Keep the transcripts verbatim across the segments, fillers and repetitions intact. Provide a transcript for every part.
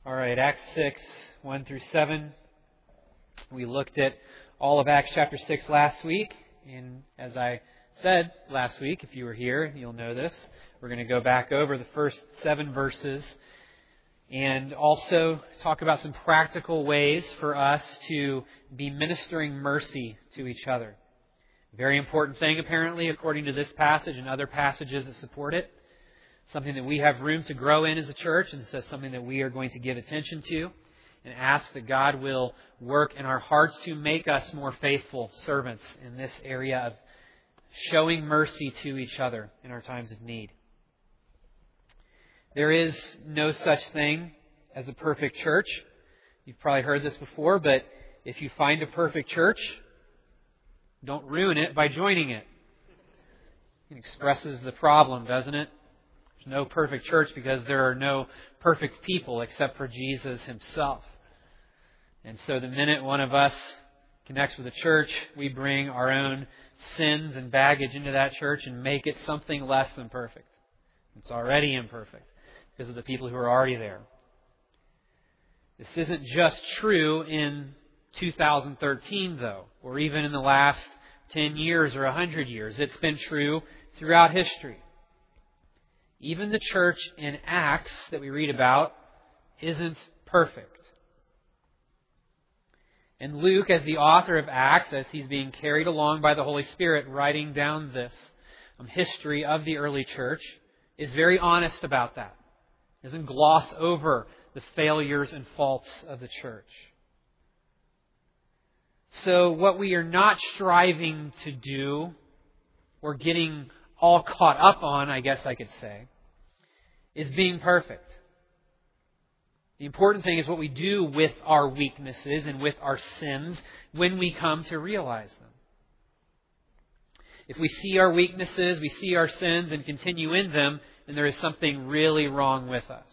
All right, Acts six, one through seven. We looked at all of Acts chapter six last week. And as I said last week, if you were here, you'll know this. We're going to go back over the first seven verses and also talk about some practical ways for us to be ministering mercy to each other. Very important thing, apparently, according to this passage and other passages that support it. Something that we have room to grow in as a church, and so something that we are going to give attention to and ask that God will work in our hearts to make us more faithful servants in this area of showing mercy to each other in our times of need. There is no such thing as a perfect church. You've probably heard this before, but if you find a perfect church, don't ruin it by joining it. It expresses the problem, doesn't it? There's no perfect church because there are no perfect people except for Jesus Himself. And so the minute one of us connects with a church, we bring our own sins and baggage into that church and make it something less than perfect. It's already imperfect because of the people who are already there. This isn't just true in two thousand thirteen, though, or even in the last ten years or one hundred years. It's been true throughout history. Even the church in Acts that we read about isn't perfect. And Luke, as the author of Acts, as he's being carried along by the Holy Spirit, writing down this um, history of the early church, is very honest about that. He doesn't gloss over the failures and faults of the church. So what we are not striving to do, or getting all caught up on, I guess I could say, is being perfect. The important thing is what we do with our weaknesses and with our sins when we come to realize them. If we see our weaknesses, we see our sins and continue in them, then there is something really wrong with us.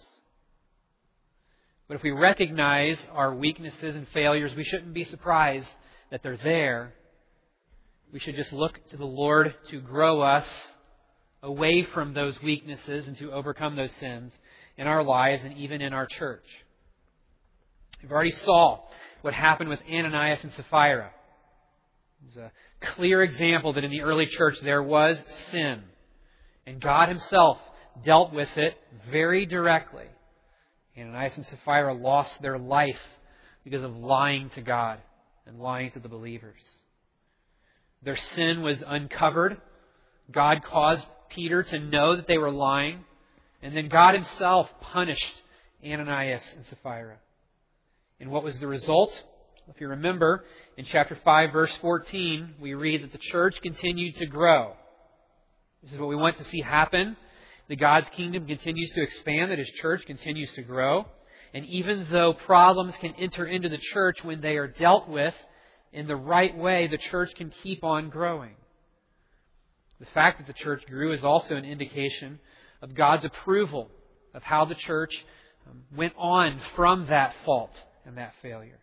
But if we recognize our weaknesses and failures, we shouldn't be surprised that they're there. We should just look to the Lord to grow us away from those weaknesses and to overcome those sins in our lives and even in our church. We've already saw what happened with Ananias and Sapphira. It's a clear example that in the early church there was sin. And God Himself dealt with it very directly. Ananias and Sapphira lost their life because of lying to God and lying to the believers. Their sin was uncovered. God caused Peter to know that they were lying. And then God Himself punished Ananias and Sapphira. And what was the result? If you remember, in chapter five, verse fourteen, we read that the church continued to grow. This is what we want to see happen. That God's kingdom continues to expand, that His church continues to grow. And even though problems can enter into the church when they are dealt with in the right way, the church can keep on growing. The fact that the church grew is also an indication of God's approval of how the church went on from that fault and that failure.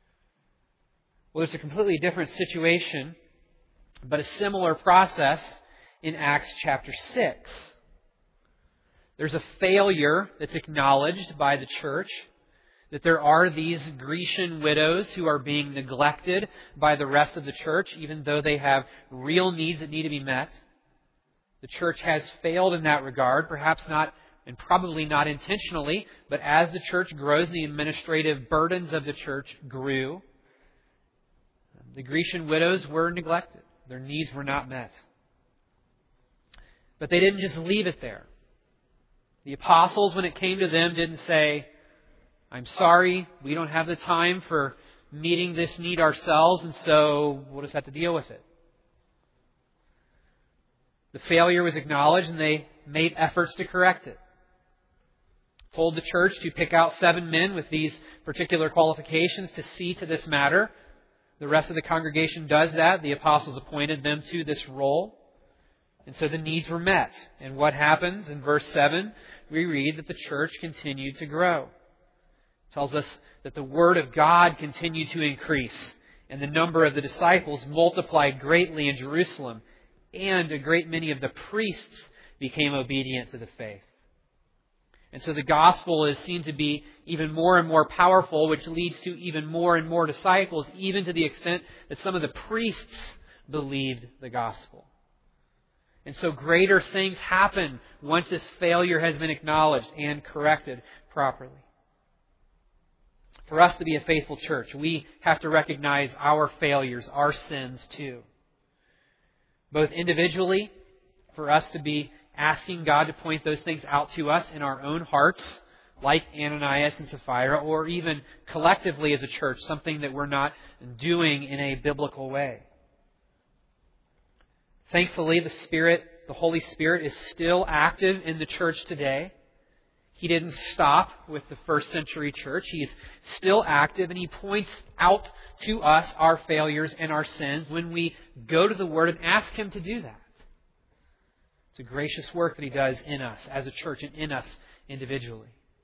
Well, there's a completely different situation, but a similar process in Acts chapter six. There's a failure that's acknowledged by the church, that there are these Grecian widows who are being neglected by the rest of the church, even though they have real needs that need to be met. The church has failed in that regard, perhaps not, and probably not intentionally, but as the church grows, the administrative burdens of the church grew. The Grecian widows were neglected. Their needs were not met. But they didn't just leave it there. The apostles, when it came to them, didn't say, I'm sorry, we don't have the time for meeting this need ourselves, and so we'll just have to deal with it. The failure was acknowledged and they made efforts to correct it. Told the church to pick out seven men with these particular qualifications to see to this matter. The rest of the congregation does that. The apostles appointed them to this role. And so the needs were met. And what happens? In verse seven, we read that the church continued to grow. It tells us that the Word of God continued to increase. And the number of the disciples multiplied greatly in Jerusalem. And a great many of the priests became obedient to the faith. And so the gospel is seen to be even more and more powerful, which leads to even more and more disciples, even to the extent that some of the priests believed the gospel. And so greater things happen once this failure has been acknowledged and corrected properly. For us to be a faithful church, we have to recognize our failures, our sins too. Both individually, for us to be asking God to point those things out to us in our own hearts, like Ananias and Sapphira, or even collectively as a church, something that we're not doing in a biblical way. Thankfully, the Spirit, the Holy Spirit, is still active in the church today. He didn't stop with the first century church. He's still active, and He points out to us our failures and our sins when we go to the Word and ask Him to do that. It's a gracious work that He does in us as a church and in us individually.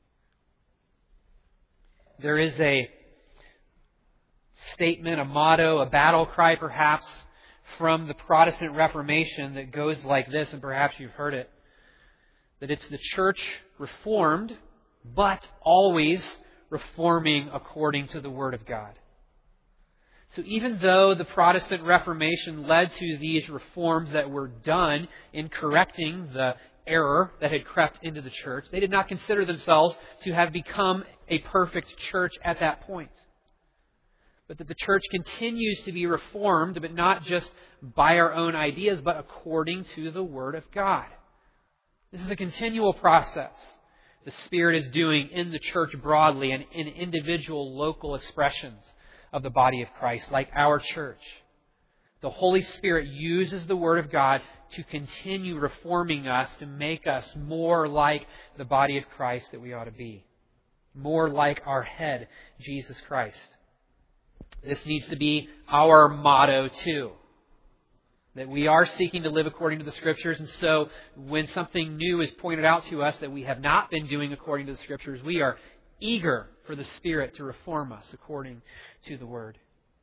There is a statement, a motto, a battle cry perhaps from the Protestant Reformation that goes like this, and perhaps you've heard it, that it's the church reformed, but always reforming according to the Word of God. So even though the Protestant Reformation led to these reforms that were done in correcting the error that had crept into the church, they did not consider themselves to have become a perfect church at that point. But that the church continues to be reformed, but not just by our own ideas, but according to the Word of God. This is a continual process the Spirit is doing in the church broadly and in individual local expressions of the body of Christ, like our church. The Holy Spirit uses the Word of God to continue reforming us, to make us more like the body of Christ that we ought to be. More like our head, Jesus Christ. This needs to be our motto too. That we are seeking to live according to the Scriptures, and so when something new is pointed out to us that we have not been doing according to the Scriptures, we are eager for the Spirit to reform us according to the Word.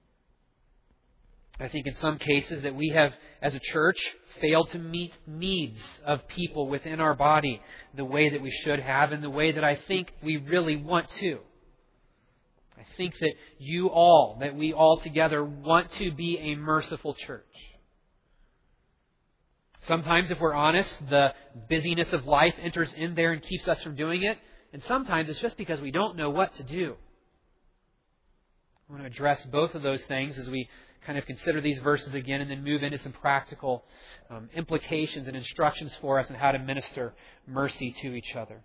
I think in some cases that we have, as a church, failed to meet needs of people within our body the way that we should have and the way that I think we really want to. I think that you all, that we all together want to be a merciful church. Sometimes, if we're honest, the busyness of life enters in there and keeps us from doing it. And sometimes it's just because we don't know what to do. I want to address both of those things as we kind of consider these verses again and then move into some practical um, implications and instructions for us on how to minister mercy to each other.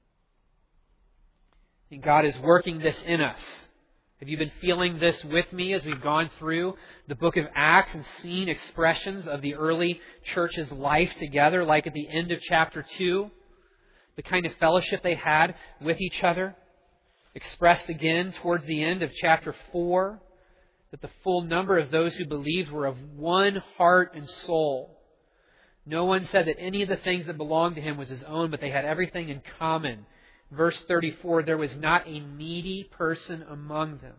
And God is working this in us. Have you been feeling this with me as we've gone through the book of Acts and seen expressions of the early church's life together, like at the end of chapter two? The kind of fellowship they had with each other, expressed again towards the end of chapter four, that the full number of those who believed were of one heart and soul. No one said that any of the things that belonged to him was his own, but they had everything in common. Verse thirty-four, there was not a needy person among them.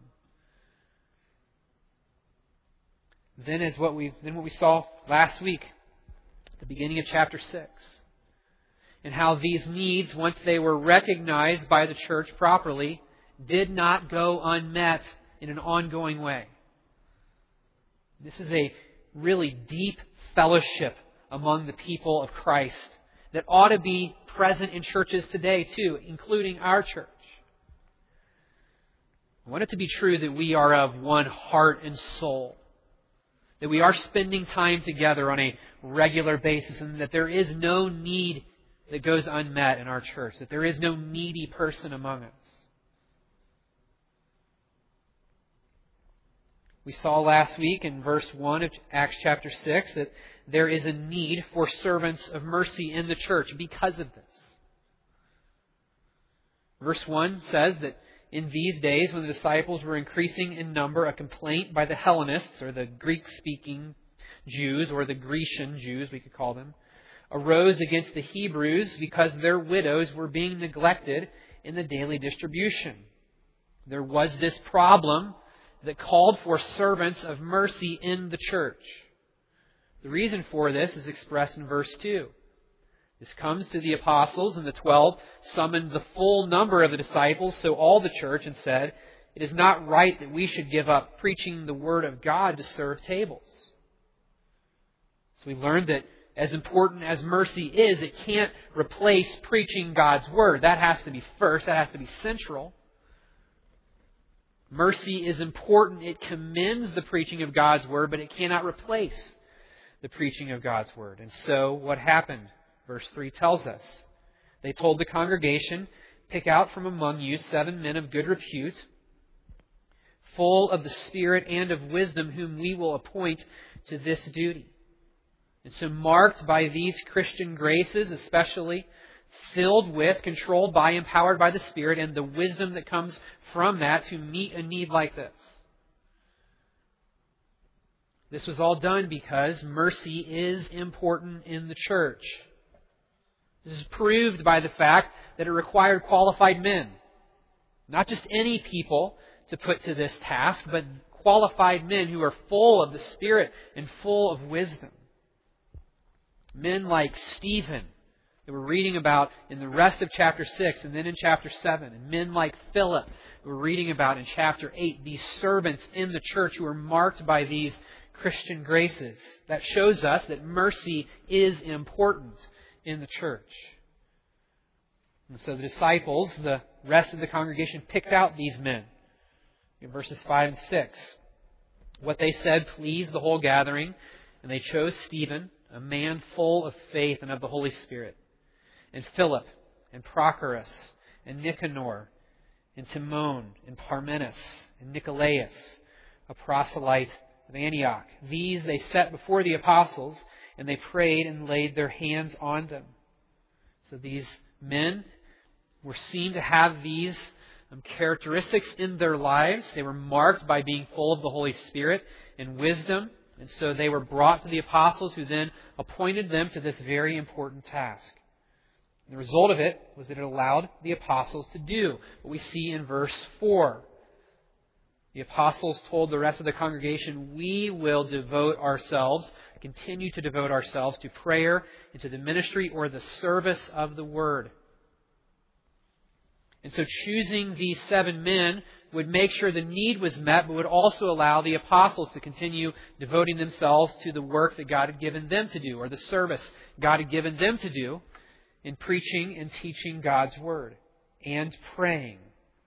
Then is what we then what we saw last week, at the beginning of chapter six. And how these needs, once they were recognized by the church properly, did not go unmet in an ongoing way. This is a really deep fellowship among the people of Christ that ought to be present in churches today too, including our church. I want it to be true that we are of one heart and soul, that we are spending time together on a regular basis, and that there is no need that goes unmet in our church, that there is no needy person among us. We saw last week in verse one of Acts chapter six that there is a need for servants of mercy in the church because of this. Verse one says that in these days, when the disciples were increasing in number, a complaint by the Hellenists, or the Greek-speaking Jews, or the Grecian Jews, we could call them, arose against the Hebrews because their widows were being neglected in the daily distribution. There was this problem that called for servants of mercy in the church. The reason for this is expressed in verse two. This comes to the apostles, and the twelve summoned the full number of the disciples, so all the church, and said, "It is not right that we should give up preaching the Word of God to serve tables." So we learned that as important as mercy is, it can't replace preaching God's Word. That has to be first. That has to be central. Mercy is important. It commends the preaching of God's Word, but it cannot replace the preaching of God's Word. And so what happened? Verse three tells us. They told the congregation, "Pick out from among you seven men of good repute, full of the Spirit and of wisdom, whom we will appoint to this duty." And so marked by these Christian graces, especially filled with, controlled by, empowered by the Spirit, and the wisdom that comes from that to meet a need like this. This was all done because mercy is important in the church. This is proved by the fact that it required qualified men. Not just any people to put to this task, but qualified men who are full of the Spirit and full of wisdom. Men like Stephen, that we're reading about in the rest of chapter six and then in chapter seven. And men like Philip, that we're reading about in chapter eight. These servants in the church who are marked by these Christian graces. That shows us that mercy is important in the church. And so the disciples, the rest of the congregation, picked out these men. In verses five and six. What they said pleased the whole gathering, and they chose Stephen, a man full of faith and of the Holy Spirit, and Philip, and Prochorus, and Nicanor, and Timon, and Parmenas, and Nicolaus, a proselyte of Antioch. These they set before the apostles, and they prayed and laid their hands on them. So these men were seen to have these um, characteristics in their lives. They were marked by being full of the Holy Spirit and wisdom. And so they were brought to the apostles, who then appointed them to this very important task. And the result of it was that it allowed the apostles to do what we see in verse four. The apostles told the rest of the congregation, "We will devote ourselves, continue to devote ourselves to prayer and to the ministry or the service of the Word." And so choosing these seven men would make sure the need was met, but would also allow the apostles to continue devoting themselves to the work that God had given them to do, or the service God had given them to do in preaching and teaching God's Word and praying.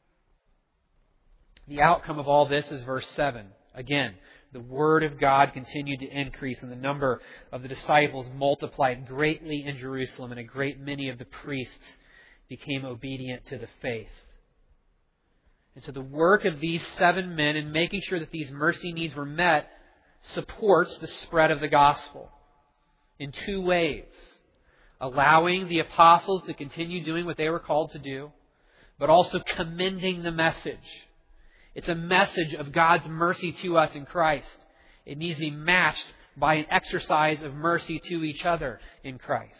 The outcome of all this is verse seven. Again, the Word of God continued to increase, and the number of the disciples multiplied greatly in Jerusalem, and a great many of the priests became obedient to the faith. And so the work of these seven men in making sure that these mercy needs were met supports the spread of the gospel in two ways. Allowing the apostles to continue doing what they were called to do, but also commending the message. It's a message of God's mercy to us in Christ. It needs to be matched by an exercise of mercy to each other in Christ.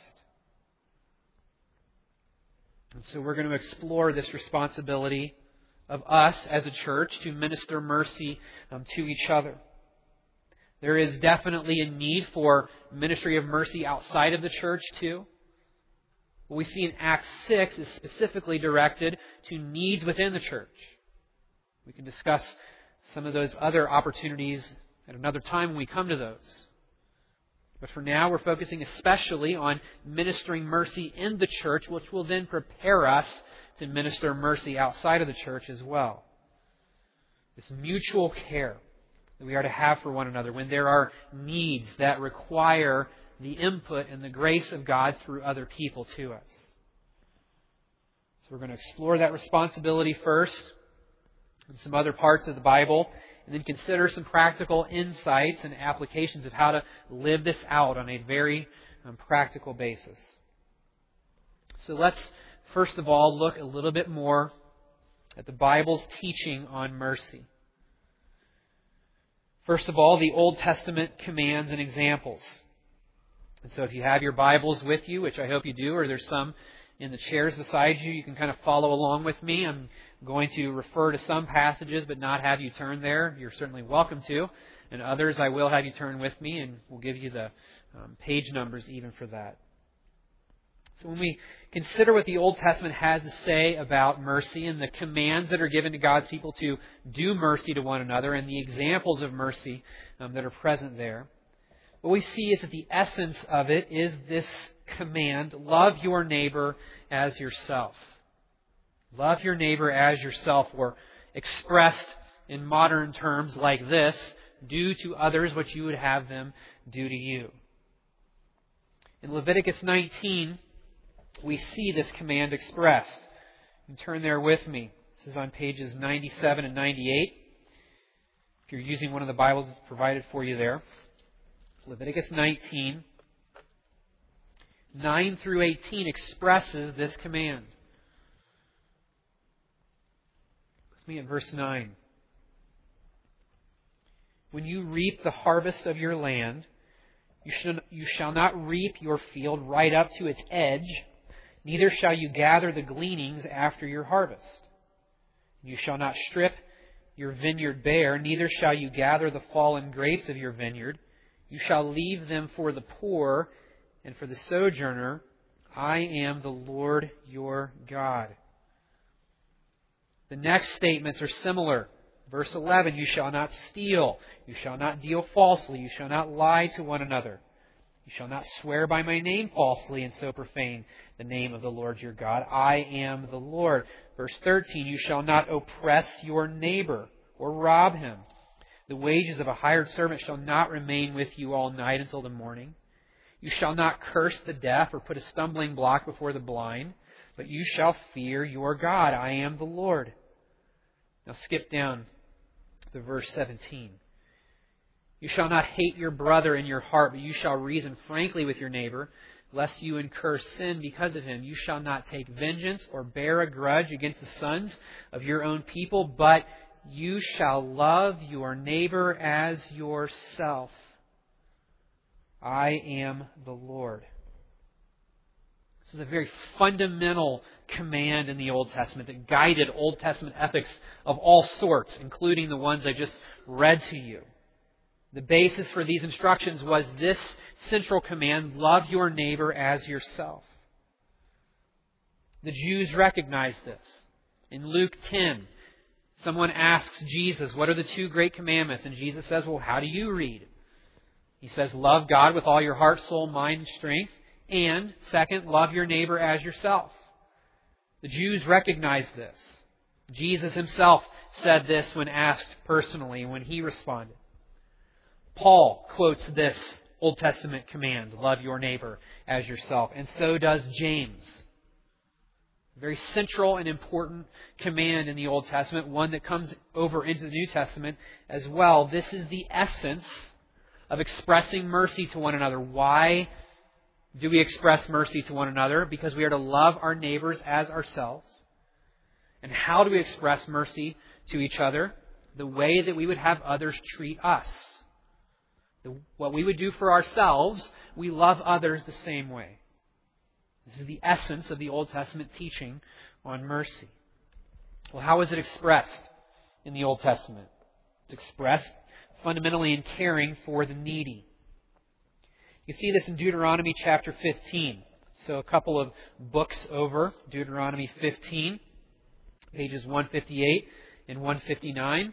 And so we're going to explore this responsibility of us as a church to minister mercy um, to each other. There is definitely a need for ministry of mercy outside of the church too. What we see in Acts six is specifically directed to needs within the church. We can discuss some of those other opportunities at another time when we come to those. But for now, we're focusing especially on ministering mercy in the church, which will then prepare us to minister mercy outside of the church as well. This mutual care that we are to have for one another when there are needs that require the input and the grace of God through other people to us. So we're going to explore that responsibility first in some other parts of the Bible, and then consider some practical insights and applications of how to live this out on a very um, practical basis. So let's first of all look a little bit more at the Bible's teaching on mercy. First of all, the Old Testament commands and examples. And so if you have your Bibles with you, which I hope you do, or there's some in the chairs beside you, you can kind of follow along with me. I'm going to refer to some passages but not have you turn there. You're certainly welcome to. And others I will have you turn with me, and we'll give you the um, page numbers even for that. So when we consider what the Old Testament has to say about mercy and the commands that are given to God's people to do mercy to one another and the examples of mercy um, that are present there, what we see is that the essence of it is this command, love your neighbor as yourself. Love your neighbor as yourself, or expressed in modern terms like this, do to others what you would have them do to you. In Leviticus nineteen, we see this command expressed. You can turn there with me. This is on pages ninety-seven and ninety-eight. If you're using one of the Bibles that's provided for you there. Leviticus nineteen, nine through eighteen expresses this command. With me at verse nine. When you reap the harvest of your land, you shall, you shall not reap your field right up to its edge, neither shall you gather the gleanings after your harvest. You shall not strip your vineyard bare, neither shall you gather the fallen grapes of your vineyard. You shall leave them for the poor and for the sojourner. I am the Lord your God. The next statements are similar. Verse eleven, you shall not steal. You shall not deal falsely. You shall not lie to one another. You shall not swear by my name falsely and so profane the name of the Lord your God. I am the Lord. Verse thirteen, you shall not oppress your neighbor or rob him. The wages of a hired servant shall not remain with you all night until the morning. You shall not curse the deaf or put a stumbling block before the blind, but you shall fear your God. I am the Lord. Now skip down to verse seventeen. You shall not hate your brother in your heart, but you shall reason frankly with your neighbor, lest you incur sin because of him. You shall not take vengeance or bear a grudge against the sons of your own people, but you shall love your neighbor as yourself. I am the Lord. This is a very fundamental command in the Old Testament that guided Old Testament ethics of all sorts, including the ones I just read to you. The basis for these instructions was this central command, love your neighbor as yourself. The Jews recognized this. In Luke ten, someone asks Jesus, what are the two great commandments? And Jesus says, well, how do you read? He says, love God with all your heart, soul, mind, and strength. And, second, love your neighbor as yourself. The Jews recognized this. Jesus himself said this when asked personally, when he responded. Paul quotes this Old Testament command, love your neighbor as yourself. And so does James. A very central and important command in the Old Testament, one that comes over into the New Testament as well. This is the essence of expressing mercy to one another. Why do we express mercy to one another? Because we are to love our neighbors as ourselves. And how do we express mercy to each other? The way that we would have others treat us. The, what we would do for ourselves, we love others the same way. This is the essence of the Old Testament teaching on mercy. Well, how is it expressed in the Old Testament? It's expressed fundamentally in caring for the needy. You see this in Deuteronomy chapter fifteen. So a couple of books over, Deuteronomy fifteen, pages one fifty-eight and one fifty-nine.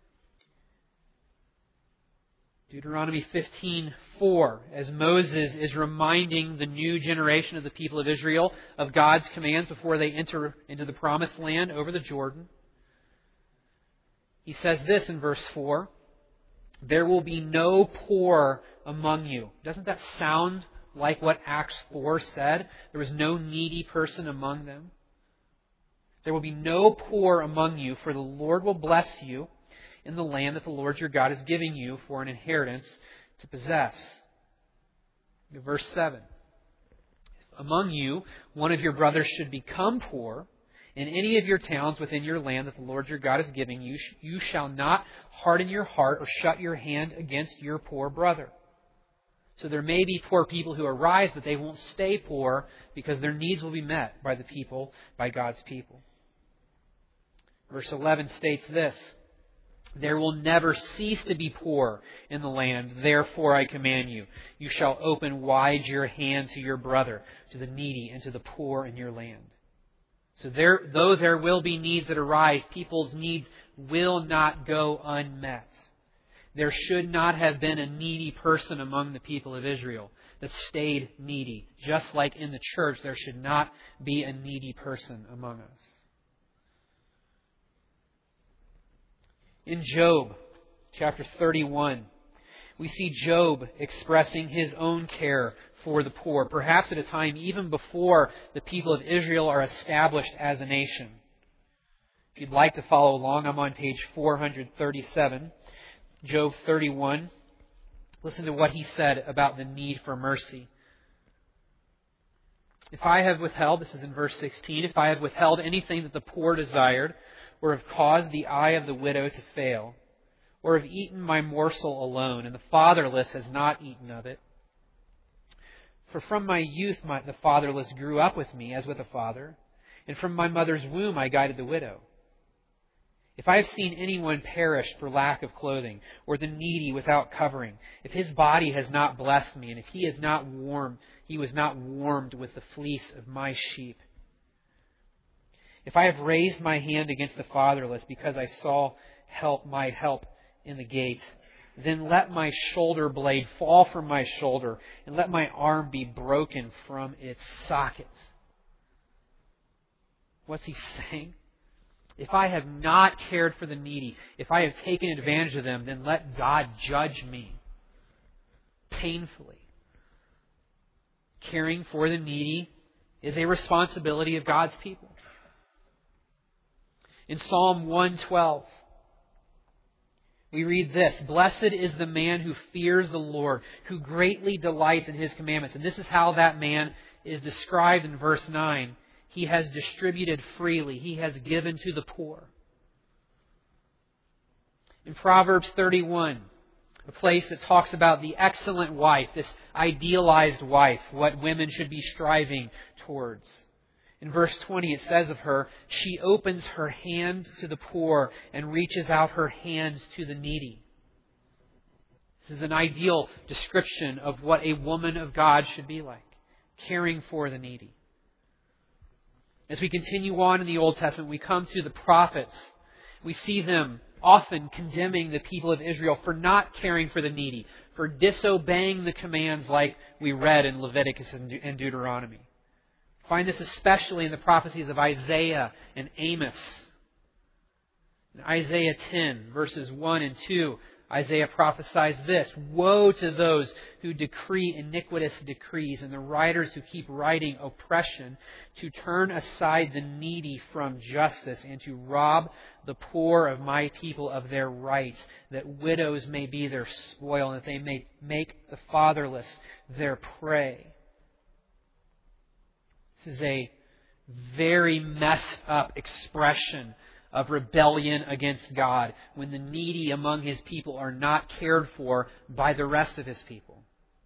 Deuteronomy fifteen four, as Moses is reminding the new generation of the people of Israel of God's commands before they enter into the promised land over the Jordan. He says this in verse four, there will be no poor among you. Doesn't that sound like what Acts four said? There was no needy person among them. There will be no poor among you, for the Lord will bless you in the land that the Lord your God is giving you for an inheritance to possess. Verse seven. If among you one of your brothers should become poor in any of your towns within your land that the Lord your God is giving you, you shall not harden your heart or shut your hand against your poor brother. So there may be poor people who arise, but they won't stay poor because their needs will be met by the people, by God's people. Verse eleven states this, There will never cease to be poor in the land. Therefore I command you, you shall open wide your hand to your brother, to the needy, and to the poor in your land. So there, though there will be needs that arise, people's needs will not go unmet. There should not have been a needy person among the people of Israel that stayed needy. Just like in the church, there should not be a needy person among us. In Job, chapter thirty-one, we see Job expressing his own care for the poor, perhaps at a time even before the people of Israel are established as a nation. If you'd like to follow along, I'm on page four thirty-seven, Job thirty-one. Listen to what he said about the need for mercy. If I have withheld, this is in verse sixteen, if I have withheld anything that the poor desired, or have caused the eye of the widow to fail, or have eaten my morsel alone, and the fatherless has not eaten of it. For from my youth my, the fatherless grew up with me as with a father, and from my mother's womb I guided the widow. If I have seen anyone perish for lack of clothing, or the needy without covering, if his body has not blessed me, and if he is not warm, he was not warmed with the fleece of my sheep. If I have raised my hand against the fatherless because I saw help my help in the gate, then let my shoulder blade fall from my shoulder, and let my arm be broken from its socket. What's he saying? If I have not cared for the needy, if I have taken advantage of them, then let God judge me painfully. Caring for the needy is a responsibility of God's people. In Psalm one twelve, we read this, Blessed is the man who fears the Lord, who greatly delights in His commandments. And this is how that man is described in verse nine. He has distributed freely. He has given to the poor. In Proverbs thirty-one, a place that talks about the excellent wife, this idealized wife, what women should be striving towards. In verse twenty, it says of her, she opens her hand to the poor and reaches out her hands to the needy. This is an ideal description of what a woman of God should be like, caring for the needy. As we continue on in the Old Testament, we come to the prophets. We see them often condemning the people of Israel for not caring for the needy, for disobeying the commands like we read in Leviticus and Deuteronomy. Find this especially in the prophecies of Isaiah and Amos. In Isaiah ten, verses one and two, Isaiah prophesies this, Woe to those who decree iniquitous decrees and the writers who keep writing oppression, to turn aside the needy from justice and to rob the poor of my people of their rights, that widows may be their spoil and that they may make the fatherless their prey. This is a very messed up expression of rebellion against God when the needy among His people are not cared for by the rest of His people.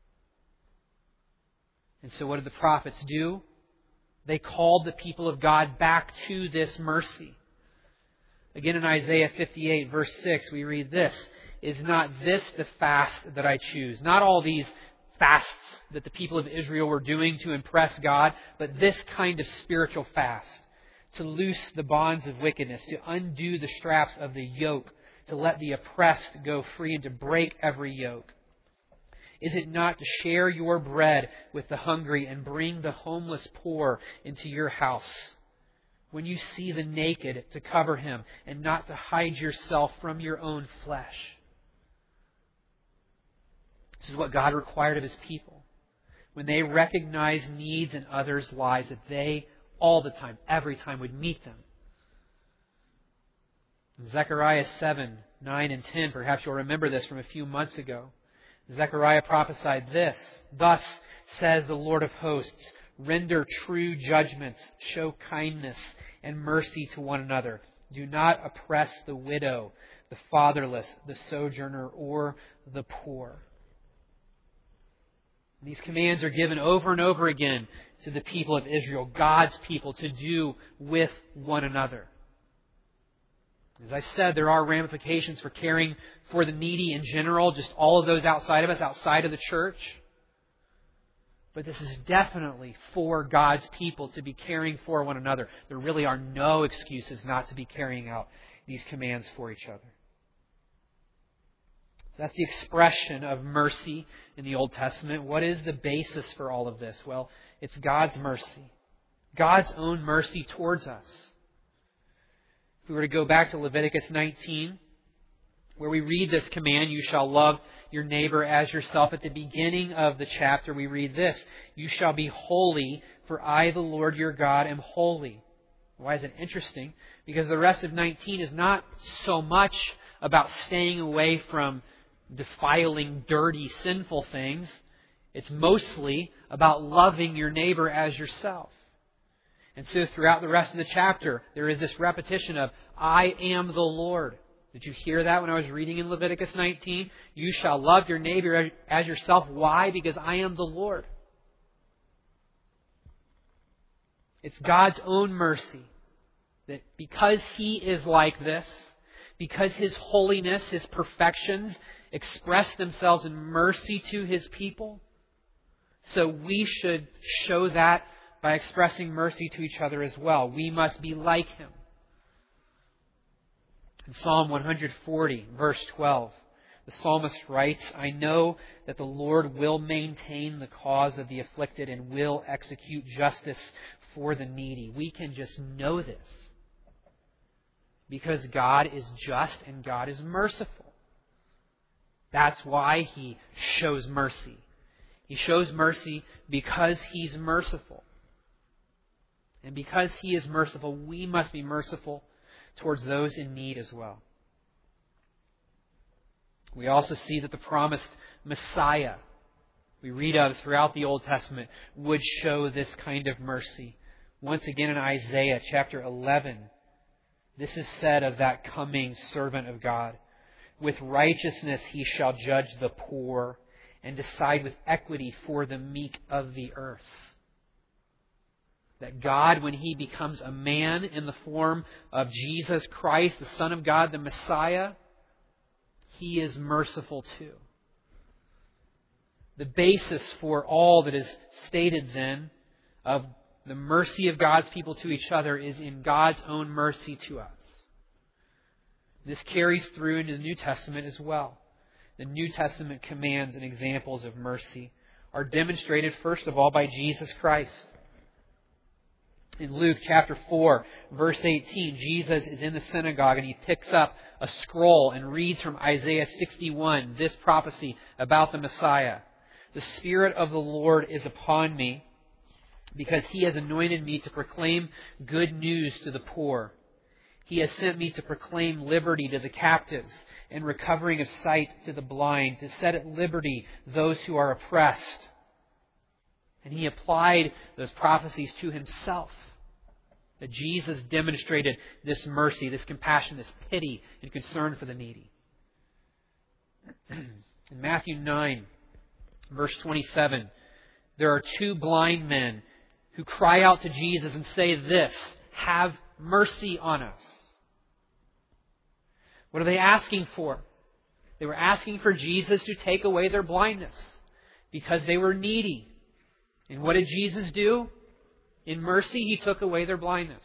And so what did the prophets do? They called the people of God back to this mercy. Again in Isaiah fifty-eight, verse six, we read this, Is not this the fast that I choose? Not all these fasts that the people of Israel were doing to impress God, but this kind of spiritual fast. To loose the bonds of wickedness, to undo the straps of the yoke, to let the oppressed go free, and to break every yoke. Is it not to share your bread with the hungry and bring the homeless poor into your house? When you see the naked, to cover him, and not to hide yourself from your own flesh. This is what God required of His people. When they recognize needs in others' lives, that they all the time, every time, would meet them. In Zechariah seven, nine, and ten, perhaps you'll remember this from a few months ago. Zechariah prophesied this, Thus says the Lord of hosts, Render true judgments, show kindness and mercy to one another. Do not oppress the widow, the fatherless, the sojourner, or the poor. These commands are given over and over again to the people of Israel, God's people, to do with one another. As I said, there are ramifications for caring for the needy in general, just all of those outside of us, outside of the church. But this is definitely for God's people to be caring for one another. There really are no excuses not to be carrying out these commands for each other. That's the expression of mercy in the Old Testament. What is the basis for all of this? Well, it's God's mercy. God's own mercy towards us. If we were to go back to Leviticus nineteen, where we read this command, you shall love your neighbor as yourself. At the beginning of the chapter, we read this, you shall be holy, for I, the Lord your God, am holy. Why is it interesting? Because the rest of nineteen is not so much about staying away from defiling, dirty, sinful things. It's mostly about loving your neighbor as yourself. And so throughout the rest of the chapter, there is this repetition of, I am the Lord. Did you hear that when I was reading in Leviticus nineteen? You shall love your neighbor as yourself. Why? Because I am the Lord. It's God's own mercy that because He is like this, because His holiness, His perfections express themselves in mercy to His people, so we should show that by expressing mercy to each other as well. We must be like Him. In Psalm one forty, verse twelve, the psalmist writes, I know that the Lord will maintain the cause of the afflicted and will execute justice for the needy. We can just know this because God is just and God is merciful. That's why He shows mercy. He shows mercy because He's merciful. And because He is merciful, we must be merciful towards those in need as well. We also see that the promised Messiah we read of throughout the Old Testament would show this kind of mercy. Once again in Isaiah chapter eleven, this is said of that coming servant of God. With righteousness He shall judge the poor and decide with equity for the meek of the earth. That God, when He becomes a man in the form of Jesus Christ, the Son of God, the Messiah, He is merciful too. The basis for all that is stated then of the mercy of God's people to each other is in God's own mercy to us. This carries through into the New Testament as well. The New Testament commands and examples of mercy are demonstrated first of all by Jesus Christ. In Luke chapter four, verse eighteen, Jesus is in the synagogue and He picks up a scroll and reads from Isaiah sixty-one, this prophecy about the Messiah. The Spirit of the Lord is upon me because He has anointed me to proclaim good news to the poor. He has sent me to proclaim liberty to the captives and recovering of sight to the blind, to set at liberty those who are oppressed. And He applied those prophecies to Himself. That Jesus demonstrated this mercy, this compassion, this pity and concern for the needy. In Matthew nine, verse twenty-seven, there are two blind men who cry out to Jesus and say this, have mercy on us. What are they asking for? They were asking for Jesus to take away their blindness because they were needy. And what did Jesus do? In mercy, He took away their blindness.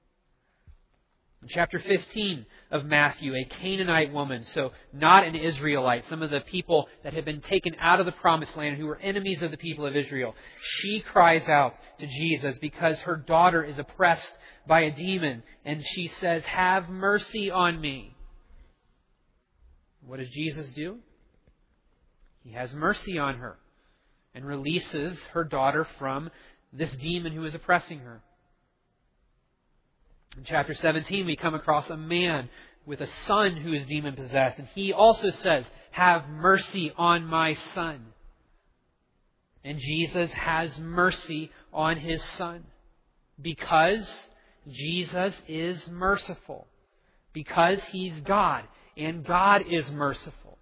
In chapter fifteen of Matthew, a Canaanite woman, so not an Israelite, some of the people that had been taken out of the promised land who were enemies of the people of Israel, she cries out to Jesus because her daughter is oppressed by a demon. And she says, have mercy on me. What does Jesus do? He has mercy on her and releases her daughter from this demon who is oppressing her. In chapter seventeen, we come across a man with a son who is demon-possessed. And he also says, have mercy on my son. And Jesus has mercy on His son. Because Jesus is merciful. Because He's God. And God is merciful.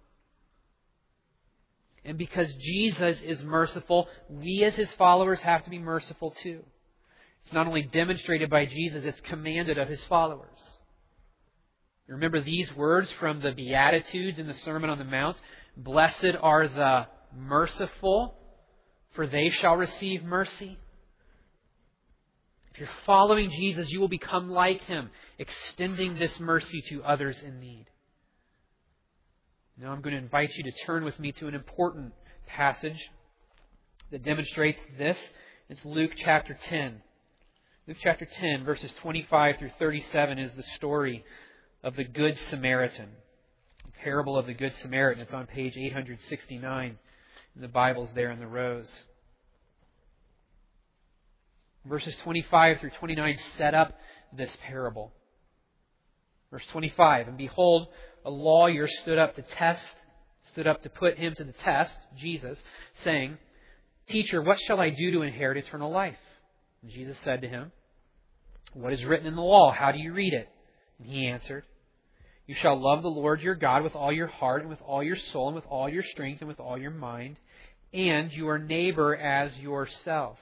And because Jesus is merciful, we as His followers have to be merciful too. It's not only demonstrated by Jesus, it's commanded of His followers. Remember these words from the Beatitudes in the Sermon on the Mount? Blessed are the merciful, for they shall receive mercy. If you're following Jesus, you will become like Him, extending this mercy to others in need. Now I'm going to invite you to turn with me to an important passage that demonstrates this. It's Luke chapter ten. Luke chapter ten, verses twenty-five through thirty-seven is the story of the Good Samaritan. The parable of the Good Samaritan. It's on page eight sixty-nine in the Bibles there in the rows. Verses twenty-five through twenty-nine set up this parable. Verse twenty-five, and behold, a lawyer stood up to test, stood up to put him to the test, Jesus, saying, Teacher, what shall I do to inherit eternal life? And Jesus said to him, What is written in the law? How do you read it? And he answered, You shall love the Lord your God with all your heart and with all your soul and with all your strength and with all your mind, and your neighbor as yourself.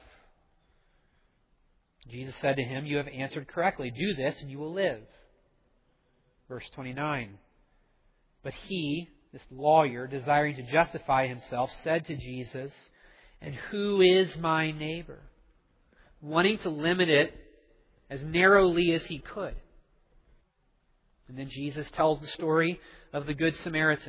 Jesus said to him, You have answered correctly. Do this and you will live. Verse twenty-nine. But he, this lawyer, desiring to justify himself, said to Jesus, And who is my neighbor? Wanting to limit it as narrowly as he could. And then Jesus tells the story of the Good Samaritan.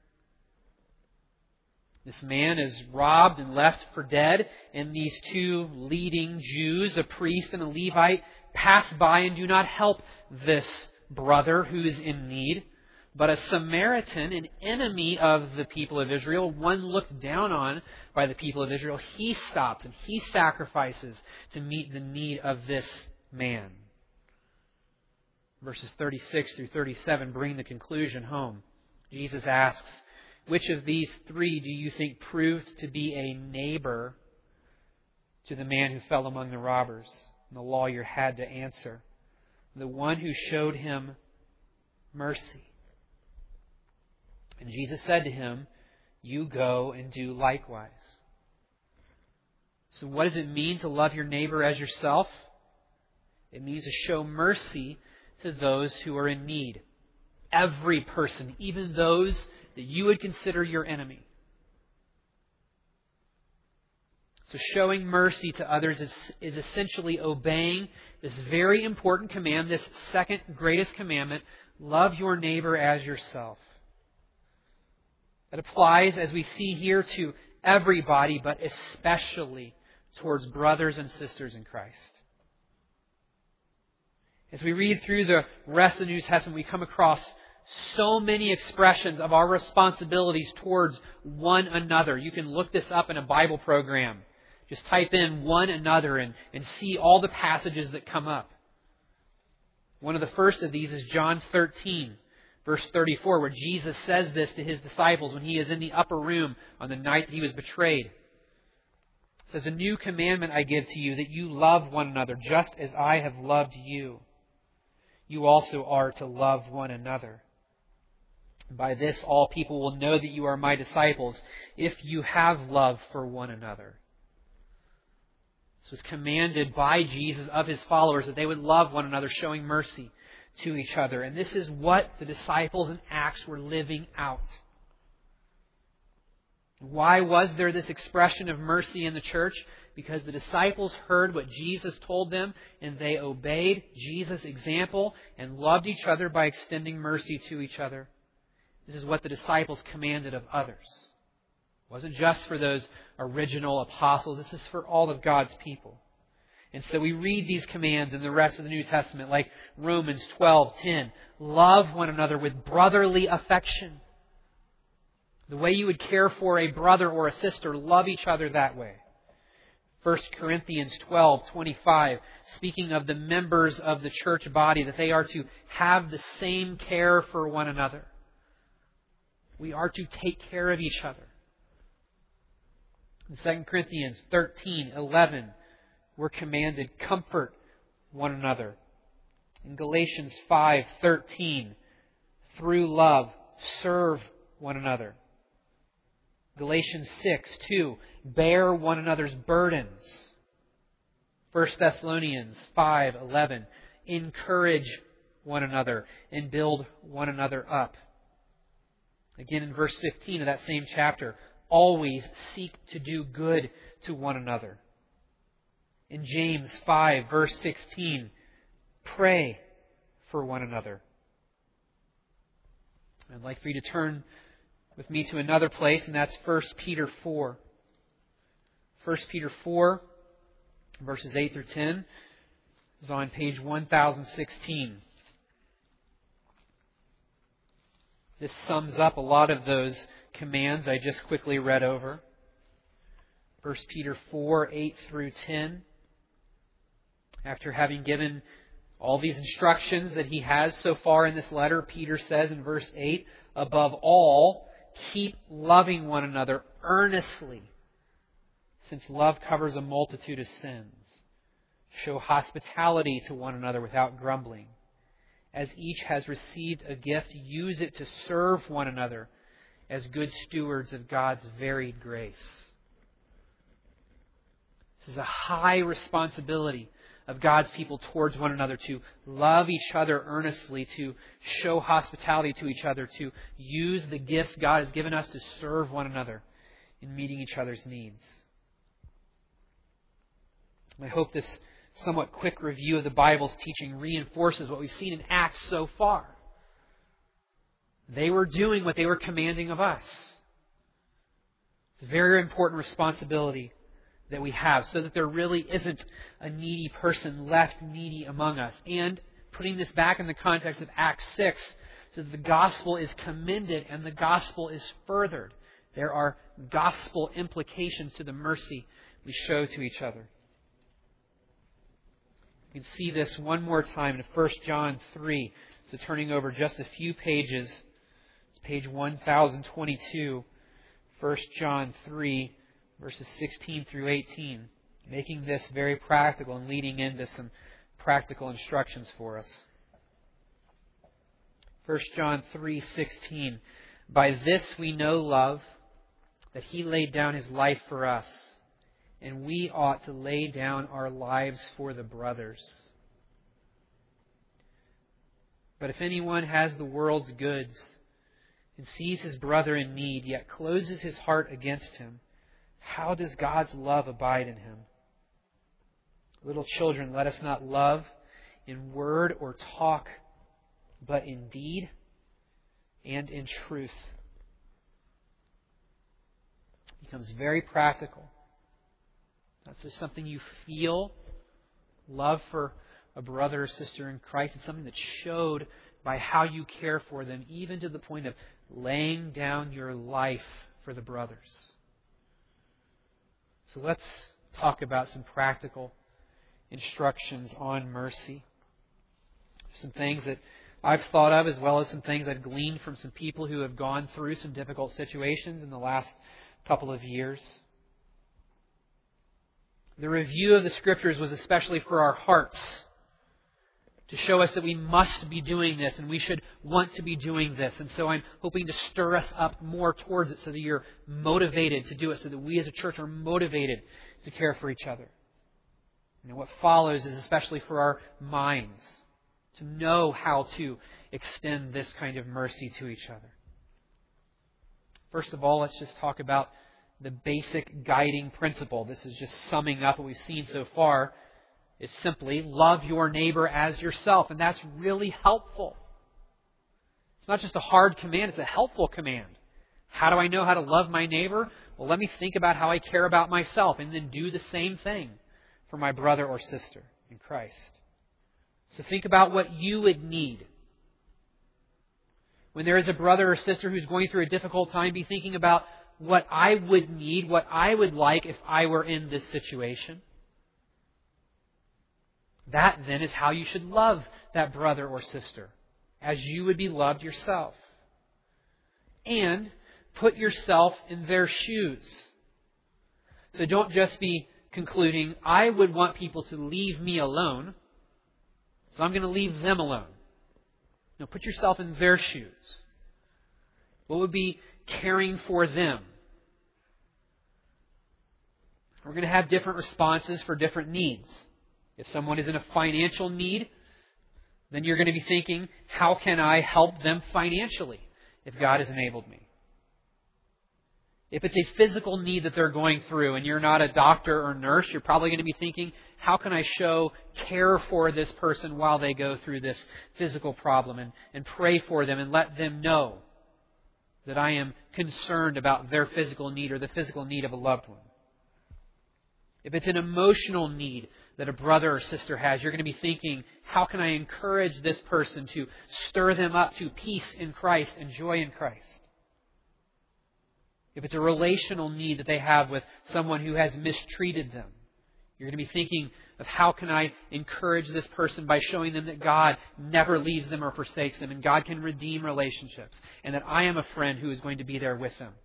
This man is robbed and left for dead, and these two leading Jews, a priest and a Levite, pass by and do not help this brother who is in need. But a Samaritan, an enemy of the people of Israel, one looked down on by the people of Israel, he stops and he sacrifices to meet the need of this man. Verses thirty-six through thirty-seven bring the conclusion home. Jesus asks, Which of these three do you think proved to be a neighbor to the man who fell among the robbers? And the lawyer had to answer, The one who showed him mercy. And Jesus said to him, You go and do likewise. So what does it mean to love your neighbor as yourself? It means to show mercy to those who are in need. Every person, even those that you would consider your enemy. So showing mercy to others is, is essentially obeying this very important command, this second greatest commandment, love your neighbor as yourself. It applies, as we see here, to everybody, but especially towards brothers and sisters in Christ. As we read through the rest of the New Testament, we come across so many expressions of our responsibilities towards one another. You can look this up in a Bible program. Just type in one another and, and see all the passages that come up. One of the first of these is John thirteen. Verse thirty-four, where Jesus says this to His disciples when He is in the upper room on the night that He was betrayed. It says, A new commandment I give to you, that you love one another, just as I have loved you. You also are to love one another. By this all people will know that you are my disciples, if you have love for one another. This was commanded by Jesus of His followers, that they would love one another, showing mercy to each other. And this is what the disciples in Acts were living out. Why was there this expression of mercy in the church? Because the disciples heard what Jesus told them and they obeyed Jesus' example and loved each other by extending mercy to each other. This is what the disciples commanded of others. It wasn't just for those original apostles. This is for all of God's people. And so we read these commands in the rest of the New Testament, like Romans twelve ten. Love one another with brotherly affection. The way you would care for a brother or a sister, love each other that way. First Corinthians twelve twenty-five, speaking of the members of the church body, that they are to have the same care for one another. We are to take care of each other. In Second Corinthians thirteen eleven, we're commanded, comfort one another. In Galatians five thirteen, through love, serve one another. Galatians six two, bear one another's burdens. First Thessalonians five eleven, encourage one another and build one another up. Again, in verse fifteen of that same chapter, always seek to do good to one another. In James five, verse sixteen, pray for one another. I'd like for you to turn with me to another place, and that's First Peter four. First Peter four, verses eight through ten, is on page one thousand sixteen. This sums up a lot of those commands I just quickly read over. First Peter four, eight through ten. After having given all these instructions that he has so far in this letter, Peter says in verse eight, above all, keep loving one another earnestly, since love covers a multitude of sins. Show hospitality to one another without grumbling. As each has received a gift, use it to serve one another as good stewards of God's varied grace. This is a high responsibility of God's people towards one another, to love each other earnestly, to show hospitality to each other, to use the gifts God has given us to serve one another in meeting each other's needs. I hope this somewhat quick review of the Bible's teaching reinforces what we've seen in Acts so far. They were doing what they were commanding of us. It's a very important responsibility that we have, so that there really isn't a needy person left needy among us. And putting this back in the context of Acts six, so that the gospel is commended and the gospel is furthered. There are gospel implications to the mercy we show to each other. You can see this one more time in First John three. So turning over just a few pages, it's page one thousand twenty-two, First John three, verses sixteen through eighteen, making this very practical and leading into some practical instructions for us. First John three sixteen, by this we know love, that He laid down His life for us, and we ought to lay down our lives for the brothers. But if anyone has the world's goods and sees his brother in need, yet closes his heart against him, how does God's love abide in him? Little children, let us not love in word or talk, but in deed and in truth. It becomes very practical. That's just something you feel, love for a brother or sister in Christ. It's something that's showed by how you care for them, even to the point of laying down your life for the brothers. So let's talk about some practical instructions on mercy. Some things that I've thought of, as well as some things I've gleaned from some people who have gone through some difficult situations in the last couple of years. The review of the Scriptures was especially for our hearts, to show us that we must be doing this and we should want to be doing this. And so I'm hoping to stir us up more towards it so that you're motivated to do it, so that we as a church are motivated to care for each other. And what follows is especially for our minds, to know how to extend this kind of mercy to each other. First of all, let's just talk about the basic guiding principle. This is just summing up what we've seen so far. Is simply love your neighbor as yourself. And that's really helpful. It's not just a hard command, it's a helpful command. How do I know how to love my neighbor? Well, let me think about how I care about myself and then do the same thing for my brother or sister in Christ. So think about what you would need. When there is a brother or sister who's going through a difficult time, be thinking about what I would need, what I would like if I were in this situation. That then is how you should love that brother or sister, as you would be loved yourself. And put yourself in their shoes. So don't just be concluding, I would want people to leave me alone, so I'm going to leave them alone. No, put yourself in their shoes. What would be caring for them? We're going to have different responses for different needs. If someone is in a financial need, then you're going to be thinking, how can I help them financially if God has enabled me? If it's a physical need that they're going through and you're not a doctor or nurse, you're probably going to be thinking, how can I show care for this person while they go through this physical problem, and, and pray for them and let them know that I am concerned about their physical need or the physical need of a loved one. If it's an emotional need that a brother or sister has, you're going to be thinking, how can I encourage this person to stir them up to peace in Christ and joy in Christ? If it's a relational need that they have with someone who has mistreated them, you're going to be thinking of how can I encourage this person by showing them that God never leaves them or forsakes them, and God can redeem relationships, and that I am a friend who is going to be there with them.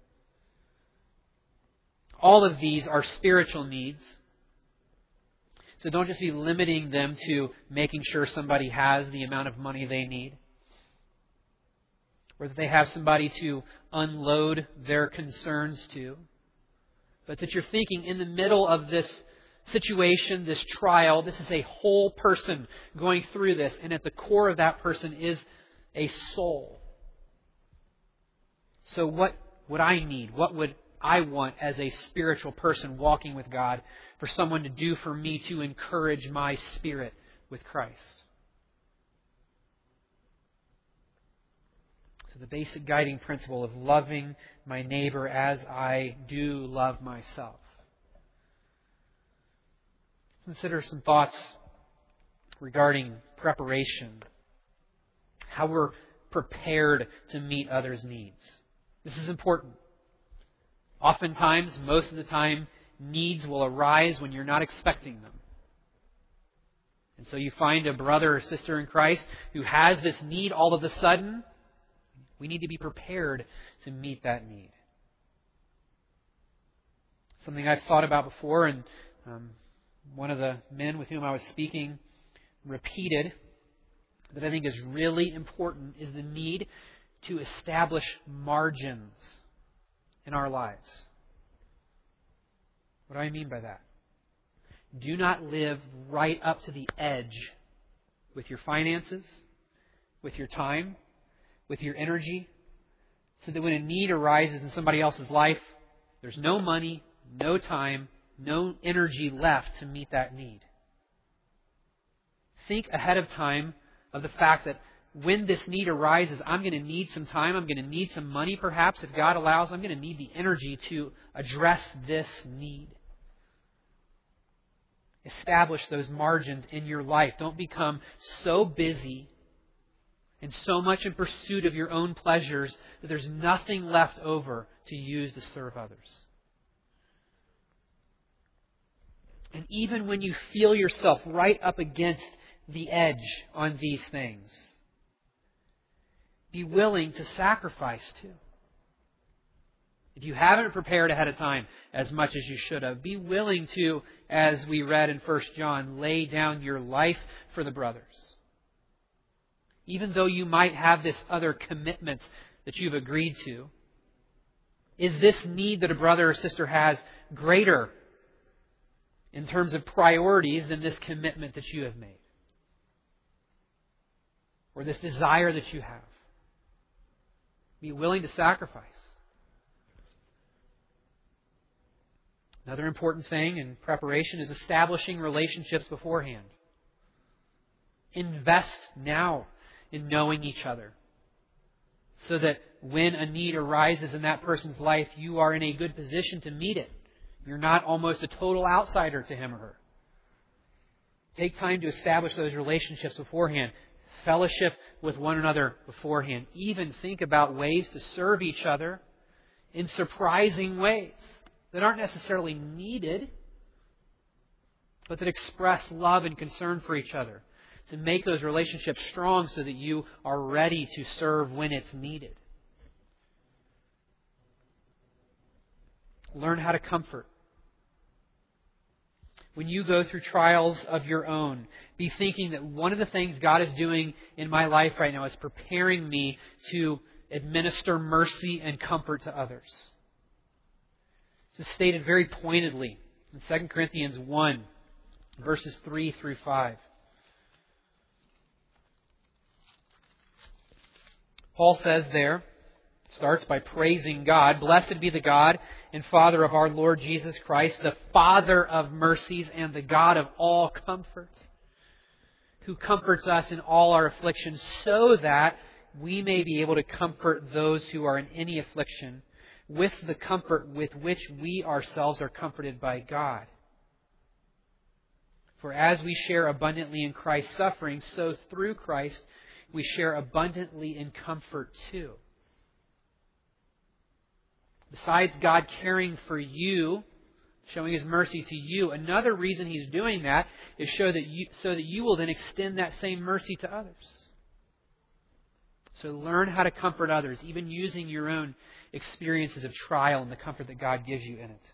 All of these are spiritual needs. So don't just be limiting them to making sure somebody has the amount of money they need, or that they have somebody to unload their concerns to, but that you're thinking in the middle of this situation, this trial, this is a whole person going through this, and at the core of that person is a soul. So what would I need? What would I want as a spiritual person walking with God for someone to do for me to encourage my spirit with Christ? So the basic guiding principle of loving my neighbor as I do love myself. Consider some thoughts regarding preparation. How we're prepared to meet others' needs. This is important. Oftentimes, most of the time, needs will arise when you're not expecting them. And so you find a brother or sister in Christ who has this need all of a sudden. We need to be prepared to meet that need. Something I've thought about before, and um, one of the men with whom I was speaking repeated that I think is really important, is the need to establish margins in our lives. What do I mean by that? Do not live right up to the edge with your finances, with your time, with your energy, so that when a need arises in somebody else's life, there's no money, no time, no energy left to meet that need. Think ahead of time of the fact that when this need arises, I'm going to need some time, I'm going to need some money perhaps, if God allows, I'm going to need the energy to address this need. Establish those margins in your life. Don't become so busy and so much in pursuit of your own pleasures that there's nothing left over to use to serve others. And even when you feel yourself right up against the edge on these things, be willing to sacrifice too. If you haven't prepared ahead of time as much as you should have, be willing to, as we read in First John, lay down your life for the brothers. Even though you might have this other commitment that you've agreed to, is this need that a brother or sister has greater in terms of priorities than this commitment that you have made? Or this desire that you have? Be willing to sacrifice. Another important thing in preparation is establishing relationships beforehand. Invest now in knowing each other, so that when a need arises in that person's life, you are in a good position to meet it. You're not almost a total outsider to him or her. Take time to establish those relationships beforehand. Fellowship with one another beforehand. Even think about ways to serve each other in surprising ways that aren't necessarily needed, but that express love and concern for each other. To make those relationships strong so that you are ready to serve when it's needed. Learn how to comfort. When you go through trials of your own, be thinking that one of the things God is doing in my life right now is preparing me to administer mercy and comfort to others. This is stated very pointedly in Second Corinthians one, verses three through five. Paul says there, starts by praising God. Blessed be the God and Father of our Lord Jesus Christ, the Father of mercies and the God of all comfort, who comforts us in all our afflictions, so that we may be able to comfort those who are in any affliction with the comfort with which we ourselves are comforted by God. For as we share abundantly in Christ's suffering, so through Christ we share abundantly in comfort too. Besides God caring for you, showing His mercy to you, another reason He's doing that is show that you, so that you will then extend that same mercy to others. So learn how to comfort others, even using your own experiences of trial and the comfort that God gives you in it.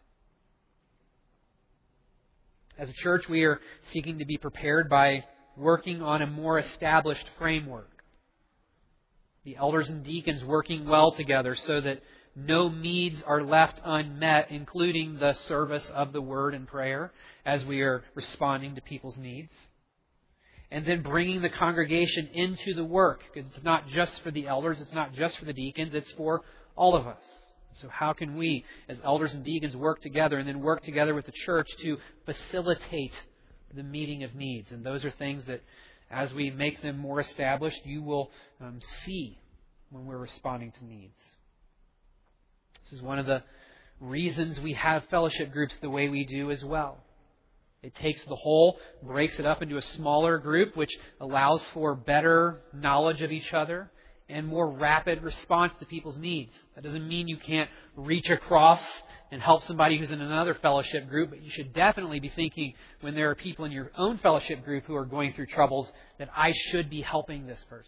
As a church, we are seeking to be prepared by working on a more established framework. The elders and deacons working well together so that no needs are left unmet, including the service of the Word and prayer as we are responding to people's needs. And then bringing the congregation into the work, because it's not just for the elders, it's not just for the deacons, it's for all of us. So how can we, as elders and deacons, work together and then work together with the church to facilitate the meeting of needs? And those are things that, as we make them more established, you will um, see when we're responding to needs. This is one of the reasons we have fellowship groups the way we do as well. It takes the whole, breaks it up into a smaller group, which allows for better knowledge of each other and more rapid response to people's needs. That doesn't mean you can't reach across and help somebody who's in another fellowship group, but you should definitely be thinking when there are people in your own fellowship group who are going through troubles that I should be helping this person.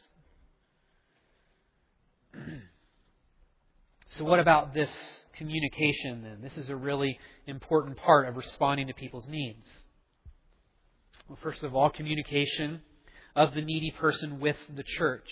So what about this communication then? This is a really important part of responding to people's needs. Well, first of all, communication of the needy person with the church.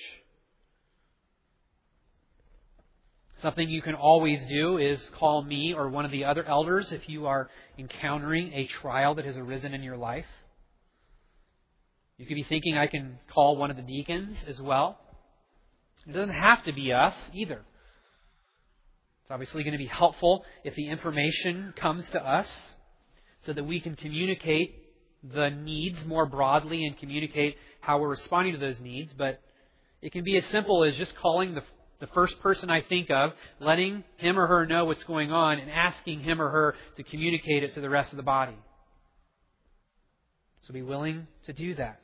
Something you can always do is call me or one of the other elders if you are encountering a trial that has arisen in your life. You could be thinking I can call one of the deacons as well. It doesn't have to be us either. It's obviously going to be helpful if the information comes to us so that we can communicate the needs more broadly and communicate how we're responding to those needs. But it can be as simple as just calling the, the first person I think of, letting him or her know what's going on, and asking him or her to communicate it to the rest of the body. So be willing to do that.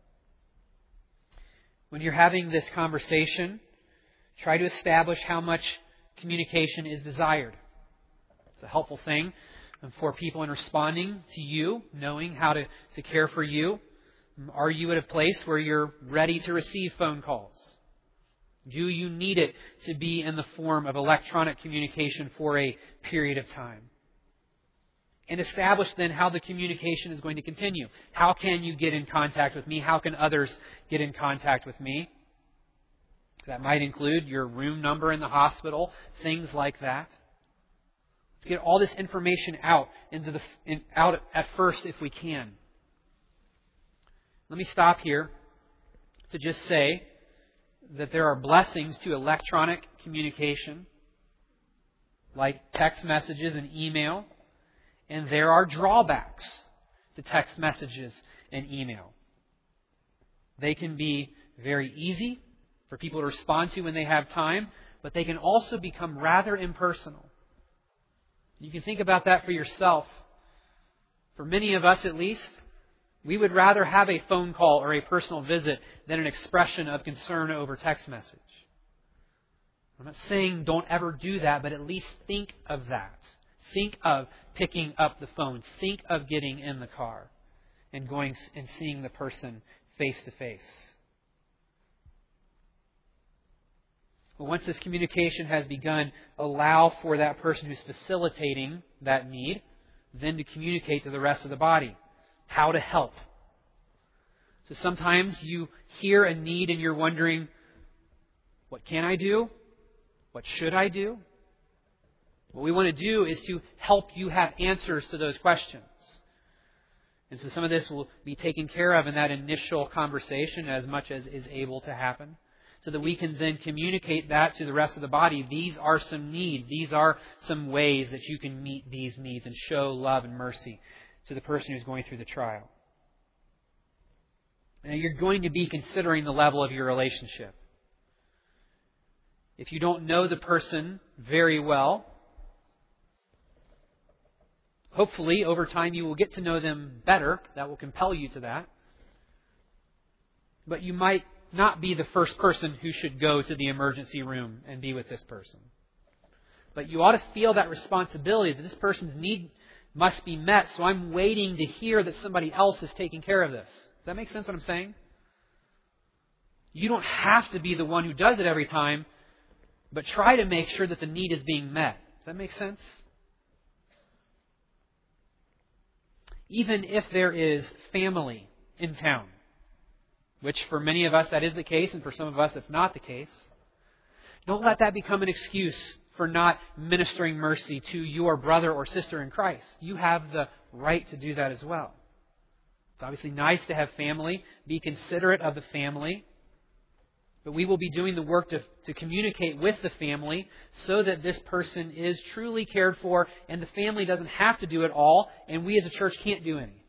When you're having this conversation, try to establish how much communication is desired. It's a helpful thing for people in responding to you, knowing how to, to care for you. Are you at a place where you're ready to receive phone calls? Do you need it to be in the form of electronic communication for a period of time? And establish then how the communication is going to continue. How can you get in contact with me? How can others get in contact with me? That might include your room number in the hospital, things like that. Let's get all this information out into the in, out at first if we can. Let me stop here to just say that there are blessings to electronic communication, like text messages and email, and there are drawbacks to text messages and email. They can be very easy for people to respond to when they have time, but they can also become rather impersonal. You can think about that for yourself. For many of us at least, we would rather have a phone call or a personal visit than an expression of concern over text message. I'm not saying don't ever do that, but at least think of that. Think of picking up the phone. Think of getting in the car and going and seeing the person face to face. But once this communication has begun, allow for that person who's facilitating that need then to communicate to the rest of the body how to help. So sometimes you hear a need and you're wondering, what can I do? What should I do? What we want to do is to help you have answers to those questions. And so some of this will be taken care of in that initial conversation as much as is able to happen. so that we can then communicate that to the rest of the body. These are some needs. These are some ways that you can meet these needs and show love and mercy to the person who's going through the trial. Now, you're going to be considering the level of your relationship. If you don't know the person very well, hopefully over time you will get to know them better. That will compel you to that. But you might not be the first person who should go to the emergency room and be with this person. But you ought to feel that responsibility that this person's need must be met, so I'm waiting to hear that somebody else is taking care of this. Does that make sense what I'm saying? You don't have to be the one who does it every time, but try to make sure that the need is being met. Does that make sense? Even if there is family in town, which for many of us that is the case, and for some of us it's not the case, don't let that become an excuse for not ministering mercy to your brother or sister in Christ. You have the right to do that as well. It's obviously nice to have family. Be considerate of the family. But we will be doing the work to, to communicate with the family so that this person is truly cared for and the family doesn't have to do it all and we as a church can't do any.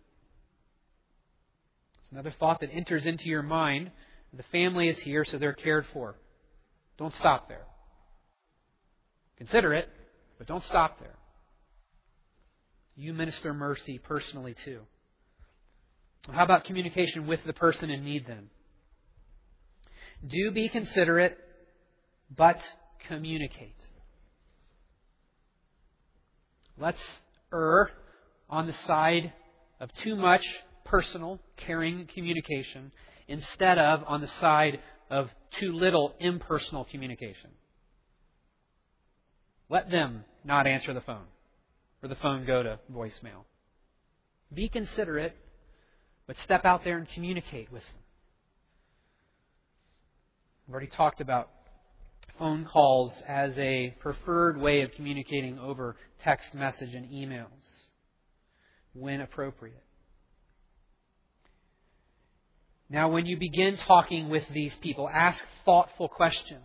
It's another thought that enters into your mind. The family is here so they're cared for. Don't stop there. Consider it, but don't stop there. You minister mercy personally too. How about communication with the person in need then? Do be considerate, but communicate. Let's err on the side of too much personal, caring communication instead of on the side of too little impersonal communication. Let them not answer the phone or the phone go to voicemail. Be considerate, but step out there and communicate with them. I've already talked about phone calls as a preferred way of communicating over text message and emails when appropriate. Now, when you begin talking with these people, ask thoughtful questions.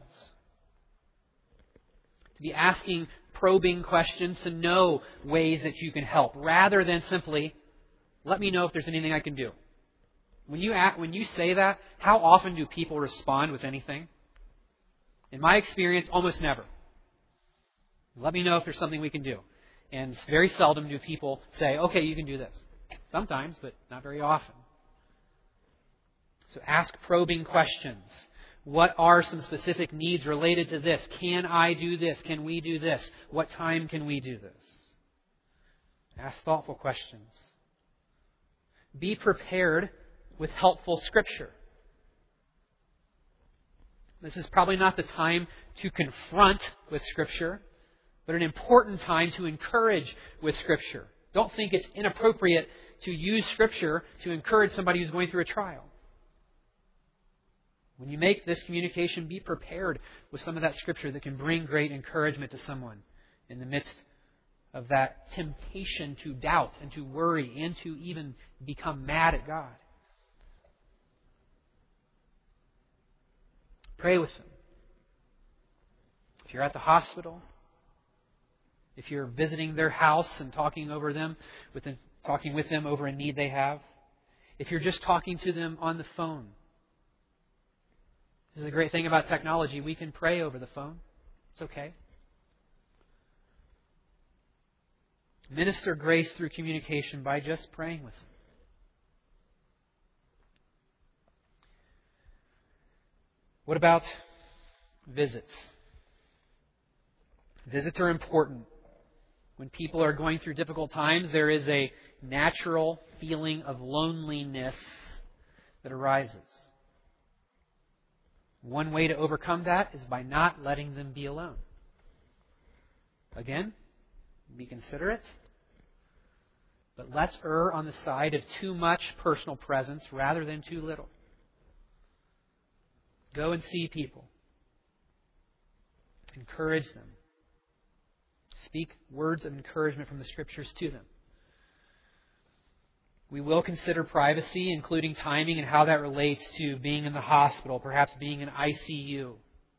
To be asking probing questions to know ways that you can help, rather than simply, let me know if there's anything I can do. When you act, when you say that, how often do people respond with anything? In my experience, almost never. Let me know if there's something we can do. And very seldom do people say, okay, you can do this. Sometimes, but not very often. So ask probing questions. What are some specific needs related to this? Can I do this? Can we do this? What time can we do this? Ask thoughtful questions. Be prepared with helpful Scripture. This is probably not the time to confront with Scripture, but an important time to encourage with Scripture. Don't think it's inappropriate to use Scripture to encourage somebody who's going through a trial. When you make this communication, be prepared with some of that Scripture that can bring great encouragement to someone in the midst of that temptation to doubt and to worry and to even become mad at God. Pray with them. If you're at the hospital, if you're visiting their house and talking over them, with them, talking with them over a need they have, if you're just talking to them on the phone. This is a great thing about technology. We can pray over the phone. It's okay. Minister grace through communication by just praying with them. What about visits? Visits are important. When people are going through difficult times, there is a natural feeling of loneliness that arises. One way to overcome that is by not letting them be alone. Again, be considerate, but let's err on the side of too much personal presence rather than too little. Go and see people. Encourage them. Speak words of encouragement from the Scriptures to them. We will consider privacy, including timing and how that relates to being in the hospital, perhaps being in I C U.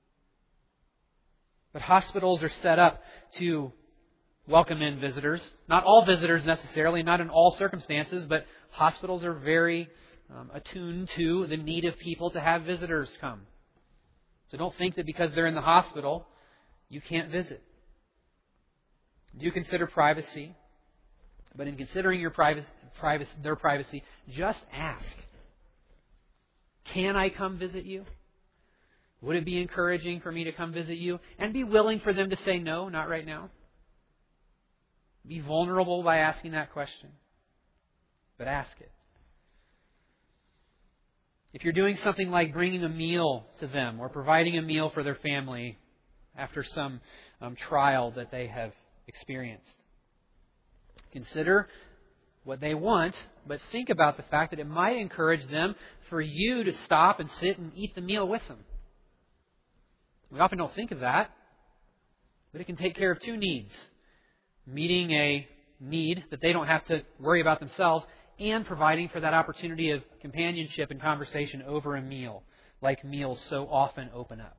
But hospitals are set up to welcome in visitors. Not all visitors necessarily, not in all circumstances, but hospitals are very um, attuned to the need of people to have visitors come. So don't think that because they're in the hospital, you can't visit. Do consider privacy, but in considering your privacy, privacy, their privacy, just ask, can I come visit you? Would it be encouraging for me to come visit you? And be willing for them to say no, not right now. Be vulnerable by asking that question. But ask it. If you're doing something like bringing a meal to them or providing a meal for their family after some um, trial that they have experienced, consider what they want, but think about the fact that it might encourage them for you to stop and sit and eat the meal with them. We often don't think of that, but it can take care of two needs. Meeting a need that they don't have to worry about themselves, and providing for that opportunity of companionship and conversation over a meal, like meals so often open up.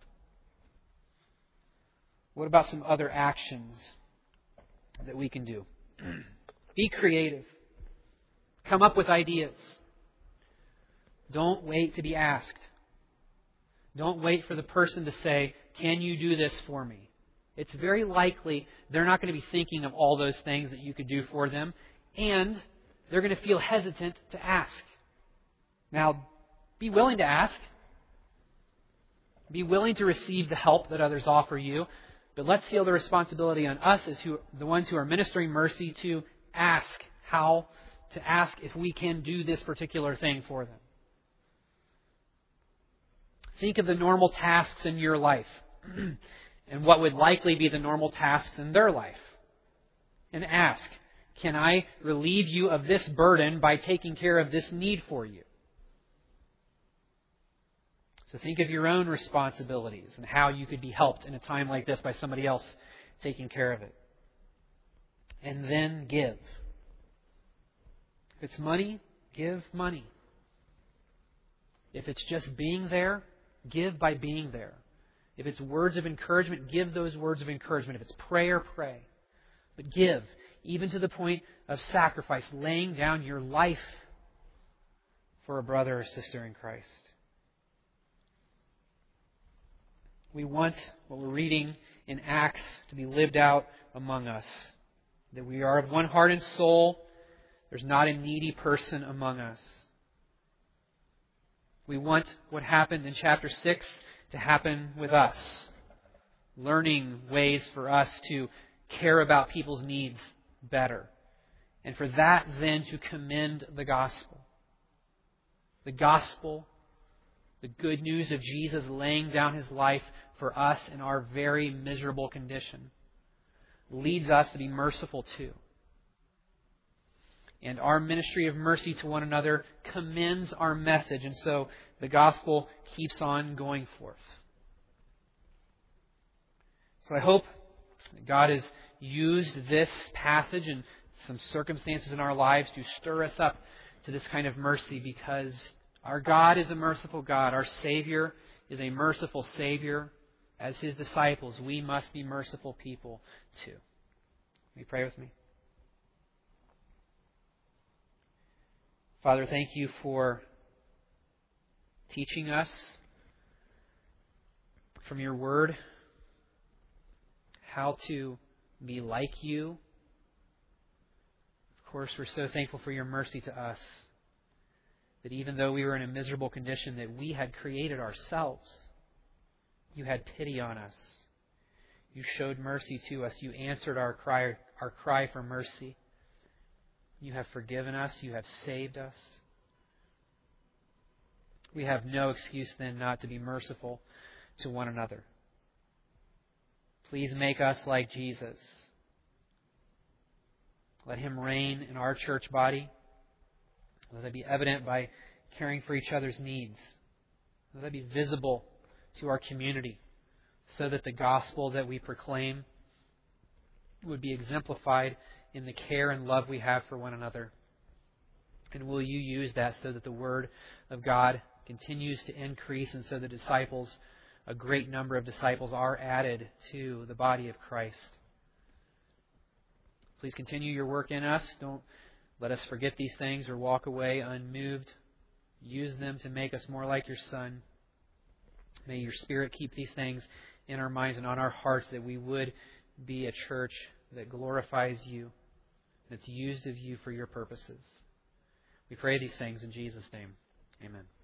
What about some other actions that we can do? Be creative. Come up with ideas. Don't wait to be asked. Don't wait for the person to say, can you do this for me? It's very likely they're not going to be thinking of all those things that you could do for them, and they're going to feel hesitant to ask. Now, be willing to ask. Be willing to receive the help that others offer you, but let's feel the responsibility on us as who, the ones who are ministering mercy to ask how, to ask if we can do this particular thing for them. Think of the normal tasks in your life and what would likely be the normal tasks in their life. And ask, can I relieve you of this burden by taking care of this need for you? So think of your own responsibilities and how you could be helped in a time like this by somebody else taking care of it. And then give. If it's money, give money. If it's just being there, give by being there. If it's words of encouragement, give those words of encouragement. If it's prayer, pray. But give, even to the point of sacrifice, laying down your life for a brother or sister in Christ. We want what we're reading in Acts to be lived out among us. That we are of one heart and soul. There's not a needy person among us. We want what happened in chapter six to happen with us. Learning ways for us to care about people's needs better. And for that then to commend the gospel. The gospel, the good news of Jesus laying down His life for us in our very miserable condition, leads us to be merciful too. And our ministry of mercy to one another commends our message. And so the gospel keeps on going forth. So I hope that God has used this passage and some circumstances in our lives to stir us up to this kind of mercy, because our God is a merciful God. Our Savior is a merciful Savior. As His disciples, we must be merciful people too. Will you pray with me? Father, thank You for teaching us from Your Word how to be like You. Of course, we're so thankful for Your mercy to us, that even though we were in a miserable condition that we had created ourselves, You had pity on us. You showed mercy to us. You answered our cry, our cry for mercy. You have forgiven us. You have saved us. We have no excuse then not to be merciful to one another. Please make us like Jesus. Let Him reign in our church body. Let that be evident by caring for each other's needs. Let that be visible to our community, so that the gospel that we proclaim would be exemplified in the care and love we have for one another. And will you use that so that the Word of God continues to increase, and so the disciples, a great number of disciples, are added to the body of Christ. Please continue your work in us. Don't let us forget these things or walk away unmoved. Use them to make us more like your Son. May your Spirit keep these things in our minds and on our hearts, that we would be a church that glorifies you, that's used of you for your purposes. We pray these things in Jesus' name. Amen.